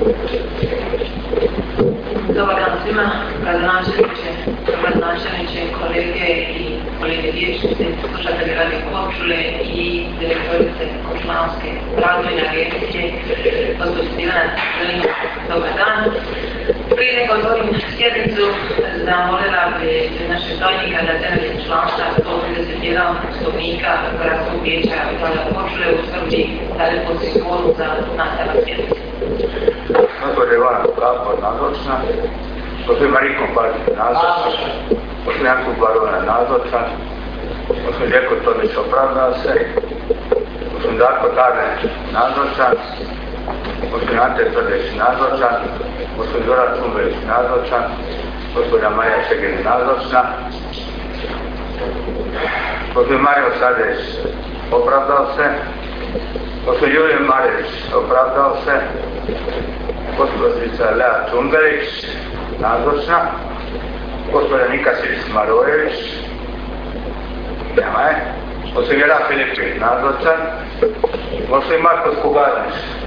Dobar dan svima, gradonačelniče, kolege i kolege vijećnice, slušatelji Radio Korčule i direktorice Korčulanske razvojne agencije, gospođa Ivana Zelina, dobar dan. Prije nego otvorim sjednicu, zamolila bi našeg tajnika da temeljem članka 131 Poslovnika Gradskog vijeća Radio Korčule utvrdi telefonsku kvorum za nastavak sjednice. Gospođa Ivana Kapor nazočna, gospodin Mariko Palić nazočan, gospodin Jakub Barona nazočan, gospodin Ljeko Tomić opravdao se, gospodin Darko Tarneć nazočan, gospodin Ante Tvrdić nazočan, gospodin Zoran Čumbelić nazočan, gospođa Marija Šegin nazočna, gospodin Mario Sadeć opravdao se, gospodin Julije Marić opravdao se, gospođica Lea Čumbelić nazočna, gospođa Nikasić Marojević, nema je, gospodin Jera Filipin nazočan, gospodin Marko Skubanić